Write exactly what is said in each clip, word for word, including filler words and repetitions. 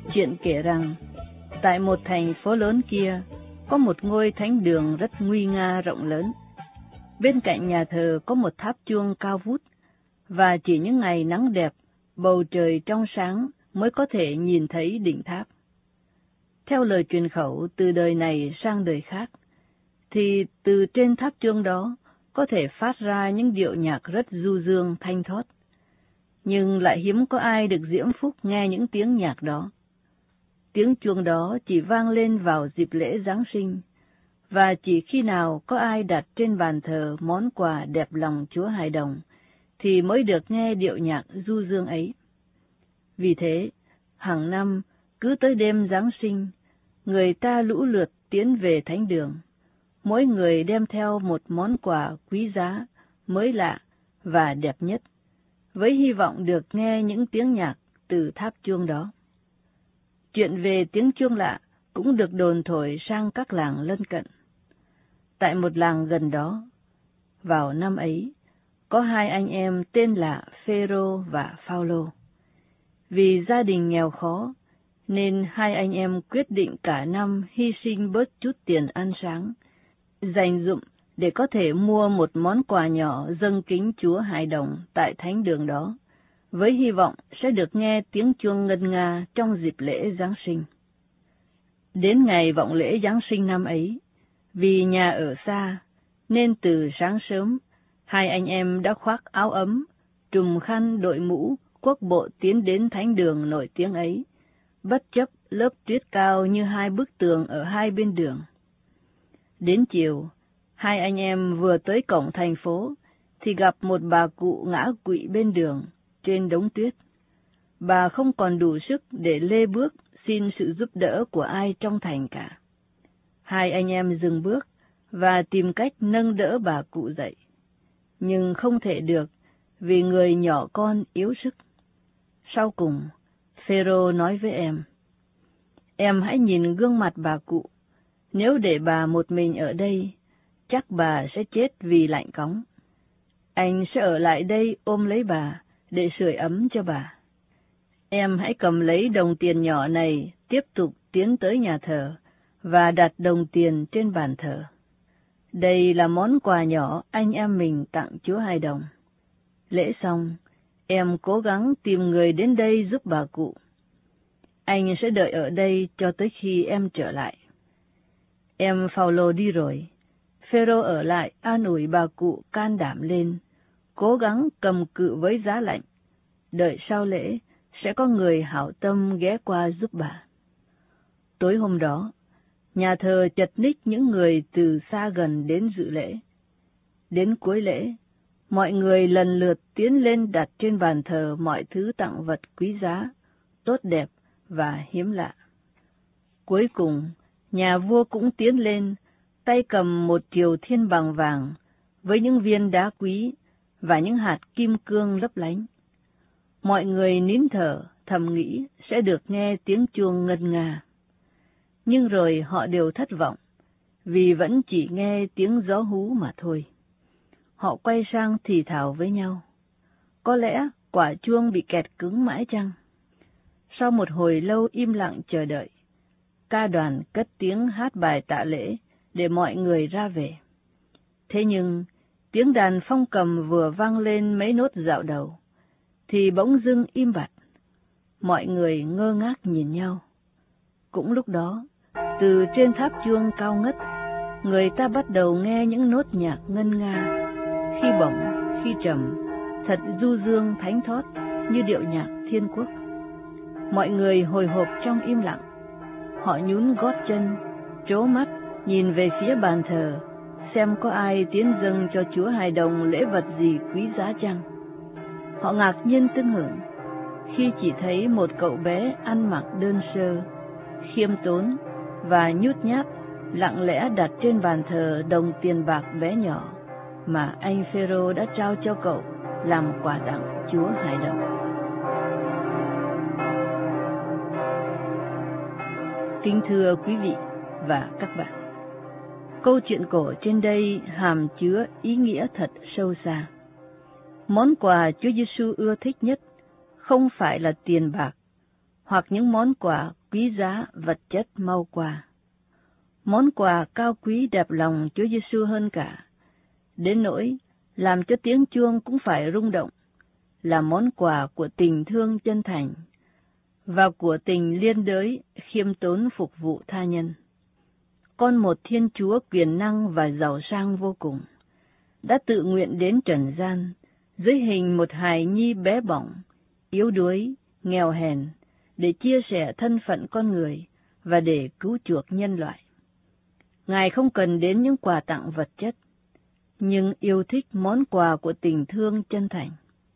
Chuyện kể rằng, tại một thành phố lớn kia, có một ngôi thánh đường rất nguy nga rộng lớn. Bên cạnh nhà thờ có một tháp chuông cao vút, và chỉ những ngày nắng đẹp, bầu trời trong sáng mới có thể nhìn thấy đỉnh tháp. Theo lời truyền khẩu từ đời này sang đời khác, thì từ trên tháp chuông đó có thể phát ra những điệu nhạc rất du dương thanh thoát. Nhưng lại hiếm có ai được diễm phúc nghe những tiếng nhạc đó. Tiếng chuông đó chỉ vang lên vào dịp lễ Giáng sinh, và chỉ khi nào có ai đặt trên bàn thờ món quà đẹp lòng Chúa Hài Đồng, thì mới được nghe điệu nhạc du dương ấy. Vì thế, hàng năm, cứ tới đêm Giáng sinh, người ta lũ lượt tiến về thánh đường, mỗi người đem theo một món quà quý giá, mới lạ và đẹp nhất, với hy vọng được nghe những tiếng nhạc từ tháp chuông đó. Chuyện về tiếng chuông lạ cũng được đồn thổi sang các làng lân cận. Tại một làng gần đó, vào năm ấy, có hai anh em tên là Phêrô và Phao-lô. Vì gia đình nghèo khó, nên hai anh em quyết định cả năm hy sinh bớt chút tiền ăn sáng, dành dụm để có thể mua một món quà nhỏ dâng kính Chúa Hài Đồng tại thánh đường đó, với hy vọng sẽ được nghe tiếng chuông ngân nga trong dịp lễ Giáng sinh. Đến ngày vọng lễ Giáng sinh năm ấy, vì nhà ở xa, nên từ sáng sớm, hai anh em đã khoác áo ấm, trùm khăn đội mũ, cuốc bộ tiến đến thánh đường nổi tiếng ấy, bất chấp lớp tuyết cao như hai bức tường ở hai bên đường. Đến chiều, hai anh em vừa tới cổng thành phố, thì gặp một bà cụ ngã quỵ bên đường, trên đống tuyết. Bà không còn đủ sức để lê bước xin sự giúp đỡ của ai trong thành cả. Hai anh em dừng bước và tìm cách nâng đỡ bà cụ dậy, nhưng không thể được vì người nhỏ con yếu sức. Sau cùng, Phêrô nói với em: "Em hãy nhìn gương mặt bà cụ, nếu để bà một mình ở đây, chắc bà sẽ chết vì lạnh cóng. Anh sẽ ở lại đây ôm lấy bà để sưởi ấm cho bà. Em hãy cầm lấy đồng tiền nhỏ này, tiếp tục tiến tới nhà thờ và đặt đồng tiền trên bàn thờ. Đây là món quà nhỏ anh em mình tặng Chúa Hài Đồng. Lễ xong, em cố gắng tìm người đến đây giúp bà cụ. Anh sẽ đợi ở đây cho tới khi em trở lại." Em Phao-lô đi rồi, Phêrô ở lại an ủi bà cụ can đảm lên, cố gắng cầm cự với giá lạnh, đợi sau lễ sẽ có người hảo tâm ghé qua giúp bà. Tối hôm đó, nhà thờ chật ních những người từ xa gần đến dự lễ. Đến cuối lễ, mọi người lần lượt tiến lên đặt trên bàn thờ mọi thứ tặng vật quý giá, tốt đẹp và hiếm lạ. Cuối cùng, nhà vua cũng tiến lên, tay cầm một triều thiên bằng vàng với những viên đá quý và những hạt kim cương lấp lánh. Mọi người nín thở, thầm nghĩ sẽ được nghe tiếng chuông ngân nga. Nhưng rồi họ đều thất vọng, vì vẫn chỉ nghe tiếng gió hú mà thôi. Họ quay sang thì thào với nhau: "Có lẽ quả chuông bị kẹt cứng mãi chăng?" Sau một hồi lâu im lặng chờ đợi, ca đoàn cất tiếng hát bài tạ lễ để mọi người ra về. Thế nhưng, tiếng đàn phong cầm vừa vang lên mấy nốt dạo đầu, thì bỗng dưng im bặt. Mọi người ngơ ngác nhìn nhau. Cũng lúc đó, từ trên tháp chuông cao ngất, người ta bắt đầu nghe những nốt nhạc ngân nga, khi bổng, khi trầm, thật du dương thánh thót như điệu nhạc thiên quốc. Mọi người hồi hộp trong im lặng. Họ nhún gót chân, trố mắt nhìn về phía bàn thờ, xem có ai tiến dâng cho Chúa Hài Đồng lễ vật gì quý giá chăng. Họ ngạc nhiên tưng hửng khi chỉ thấy một cậu bé ăn mặc đơn sơ, khiêm tốn và nhút nhát lặng lẽ đặt trên bàn thờ đồng tiền bạc bé nhỏ mà anh Phêrô đã trao cho cậu làm quà tặng Chúa Hài Đồng. Kính thưa quý vị và các bạn, câu chuyện cổ trên đây hàm chứa ý nghĩa thật sâu xa. Món quà Chúa Giêsu ưa thích nhất không phải là tiền bạc hoặc những món quà quý giá vật chất mau qua. Món quà cao quý đẹp lòng Chúa Giêsu hơn cả, đến nỗi làm cho tiếng chuông cũng phải rung động, là món quà của tình thương chân thành và của tình liên đới khiêm tốn phục vụ tha nhân. Con một Thiên Chúa quyền năng và giàu sang vô cùng đã tự nguyện đến trần gian dưới hình một hài nhi bé bỏng, yếu đuối, nghèo hèn, để chia sẻ thân phận con người và để cứu chuộc nhân loại. Ngài không cần đến những quà tặng vật chất, nhưng yêu thích món quà của tình thương chân thành.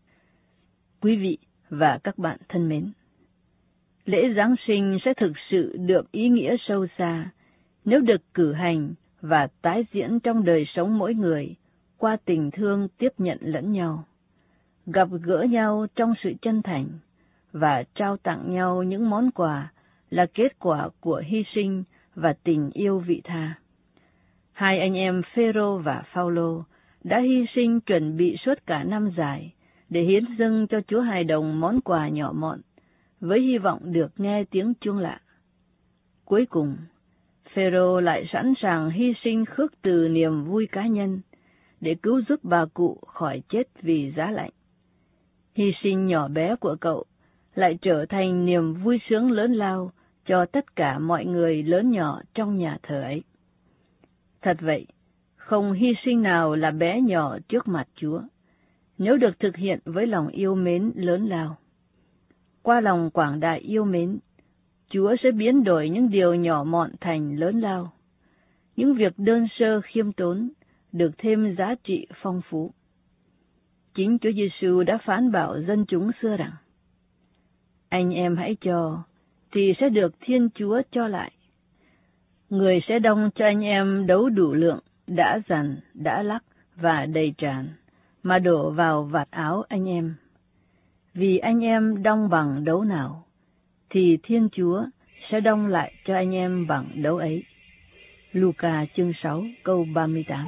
Quý vị và các bạn thân mến, lễ Giáng sinh sẽ thực sự được ý nghĩa sâu xa nếu được cử hành và tái diễn trong đời sống mỗi người qua tình thương tiếp nhận lẫn nhau, gặp gỡ nhau trong sự chân thành và trao tặng nhau những món quà là kết quả của hy sinh và tình yêu vị tha. Hai anh em Phêrô và Phaolô đã hy sinh chuẩn bị suốt cả năm dài để hiến dâng cho Chúa Hài Đồng món quà nhỏ mọn, với hy vọng được nghe tiếng chuông lạ. Cuối cùng, Phêrô lại sẵn sàng hy sinh khước từ niềm vui cá nhân để cứu giúp bà cụ khỏi chết vì giá lạnh. Hy sinh nhỏ bé của cậu lại trở thành niềm vui sướng lớn lao cho tất cả mọi người lớn nhỏ trong nhà thờ ấy. Thật vậy, không hy sinh nào là bé nhỏ trước mặt Chúa, nếu được thực hiện với lòng yêu mến lớn lao. Qua lòng quảng đại yêu mến, Chúa sẽ biến đổi những điều nhỏ mọn thành lớn lao. Những việc đơn sơ khiêm tốn được thêm giá trị phong phú. Chính Chúa Giêsu đã phán bảo dân chúng xưa rằng: anh em hãy cho, thì sẽ được Thiên Chúa cho lại. Người sẽ đong cho anh em đấu đủ lượng, đã dằn, đã lắc và đầy tràn, mà đổ vào vạt áo anh em. Vì anh em đong bằng đấu nào, thì Thiên Chúa sẽ đong lại cho anh em bằng đấu ấy. Luca chương sáu câu ba mươi tám.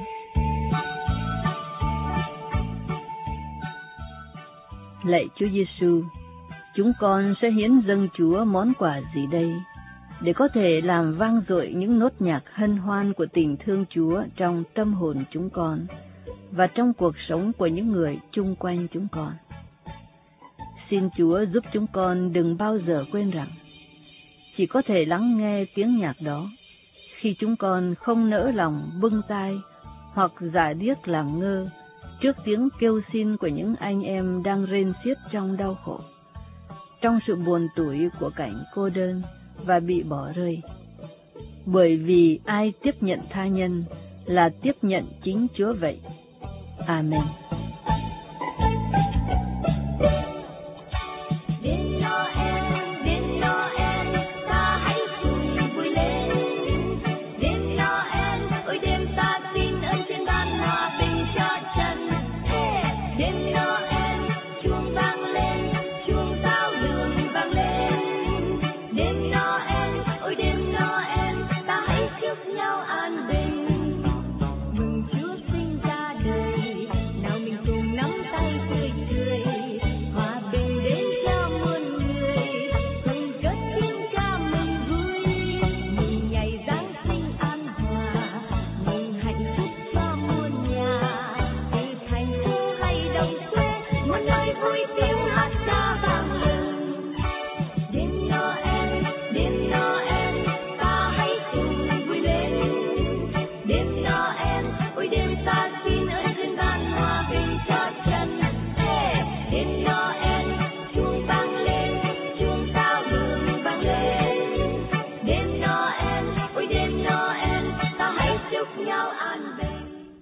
Lạy Chúa Giêsu, chúng con sẽ hiến dâng Chúa món quà gì đây, để có thể làm vang dội những nốt nhạc hân hoan của tình thương Chúa trong tâm hồn chúng con và trong cuộc sống của những người chung quanh chúng con. Xin Chúa giúp chúng con đừng bao giờ quên rằng chỉ có thể lắng nghe tiếng nhạc đó khi chúng con không nỡ lòng bưng tai hoặc giả điếc làm ngơ trước tiếng kêu xin của những anh em đang rên xiết trong đau khổ, trong sự buồn tủi của cảnh cô đơn và bị bỏ rơi. Bởi vì ai tiếp nhận tha nhân là tiếp nhận chính Chúa vậy. Amen. Một lời vui tiếng